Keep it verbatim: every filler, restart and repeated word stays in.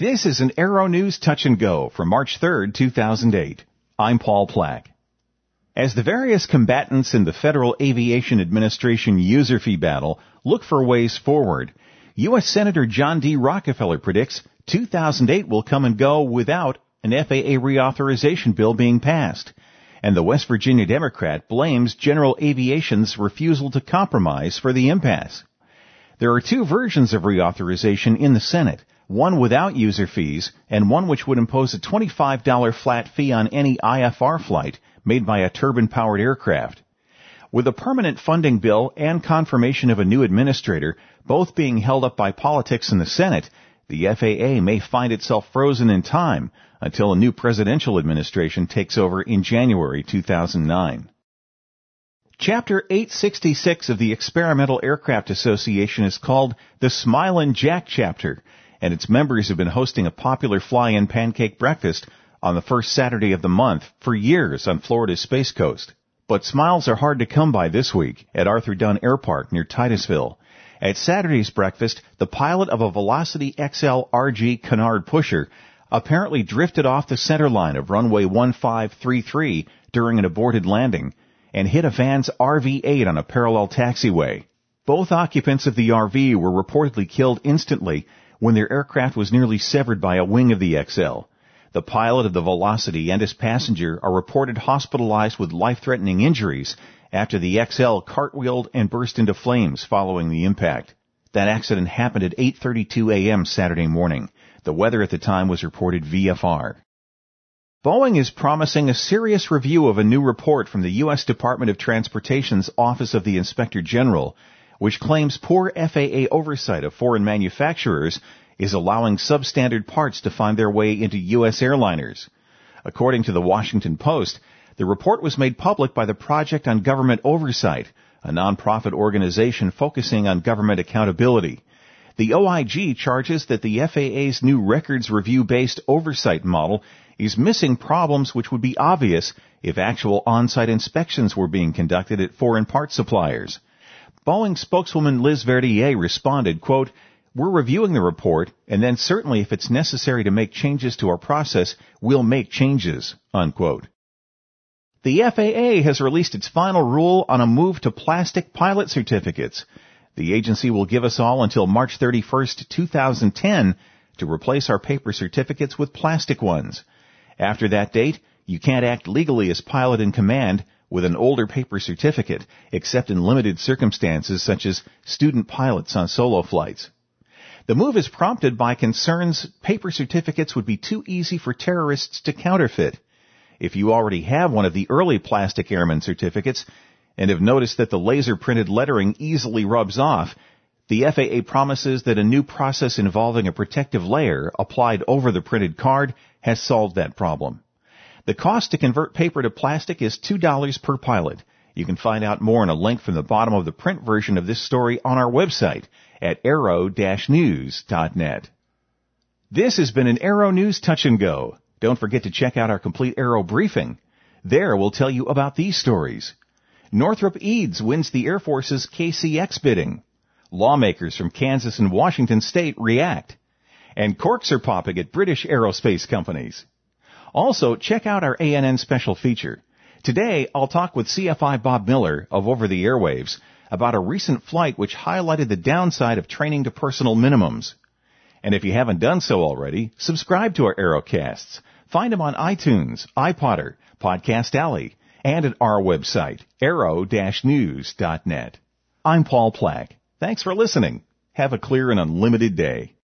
This is an Aero News Touch and Go for March third, two thousand eight. I'm Paul Plack. As the various combatants in the Federal Aviation Administration user fee battle look for ways forward, U S Senator John D. Rockefeller predicts two thousand eight will come and go without an F A A reauthorization bill being passed. And the West Virginia Democrat blames General Aviation's refusal to compromise for the impasse. There are two versions of reauthorization in the Senate, one without user fees and one which would impose a twenty-five dollars flat fee on any I F R flight made by a turbine-powered aircraft. With a permanent funding bill and confirmation of a new administrator both being held up by politics in the Senate, the F A A may find itself frozen in time until a new presidential administration takes over in January two thousand nine. Chapter eight sixty-six of the Experimental Aircraft Association is called the Smilin' Jack Chapter, and its members have been hosting a popular fly-in pancake breakfast on the first Saturday of the month for years on Florida's Space Coast. But smiles are hard to come by this week at Arthur Dunn Air Park near Titusville. At Saturday's breakfast, the pilot of a Velocity X L R G Canard pusher apparently drifted off the center line of runway one five three three during an aborted landing and hit a van's R V eight on a parallel taxiway. Both occupants of the R V were reportedly killed instantly when their aircraft was nearly severed by a wing of the X L. The pilot of the Velocity and his passenger are reported hospitalized with life-threatening injuries after the X L cartwheeled and burst into flames following the impact. That accident happened at eight thirty-two a.m. Saturday morning. The weather at the time was reported V F R. Boeing is promising a serious review of a new report from the U S Department of Transportation's Office of the Inspector General, which claims poor F A A oversight of foreign manufacturers is allowing substandard parts to find their way into U S airliners. According to the Washington Post, the report was made public by the Project on Government Oversight, a nonprofit organization focusing on government accountability. The O I G charges that the F A A's new records review-based oversight model is missing problems which would be obvious if actual on-site inspections were being conducted at foreign part suppliers. Boeing spokeswoman Liz Verdier responded, quote, "We're reviewing the report, and then certainly if it's necessary to make changes to our process, we'll make changes," unquote. The F A A has released its final rule on a move to plastic pilot certificates. The agency will give us all until March thirty-first, two thousand ten to replace our paper certificates with plastic ones. After that date, you can't act legally as pilot in command with an older paper certificate, except in limited circumstances such as student pilots on solo flights. The move is prompted by concerns paper certificates would be too easy for terrorists to counterfeit. If you already have one of the early plastic airman certificates and have noticed that the laser-printed lettering easily rubs off, the F A A promises that a new process involving a protective layer applied over the printed card has solved that problem. The cost to convert paper to plastic is two dollars per pilot. You can find out more in a link from the bottom of the print version of this story on our website at aero dash news dot net. This has been an Aero News Touch and Go. Don't forget to check out our complete Aero briefing. There we'll tell you about these stories. Northrop Eads wins the Air Force's K C X bidding. Lawmakers from Kansas and Washington State react. And corks are popping at British aerospace companies. Also, check out our A N N special feature. Today, I'll talk with C F I Bob Miller of Over the Airwaves about a recent flight which highlighted the downside of training to personal minimums. And if you haven't done so already, subscribe to our Aerocasts. Find them on iTunes, iPodder, Podcast Alley, and at our website, aero dash news dot net. I'm Paul Plack. Thanks for listening. Have a clear and unlimited day.